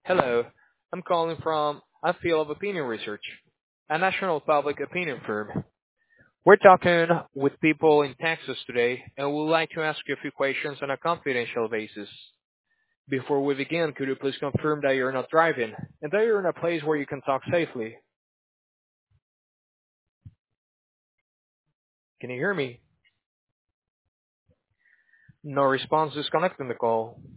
Hello, I'm calling from a field of opinion research, a national public opinion firm. We're talking with people in Texas today, and we'd like to ask you a few questions on a confidential basis. Before we begin, could you please confirm that you're not driving and that you're in a place where you can talk safely? Can you hear me? No response, disconnecting the call.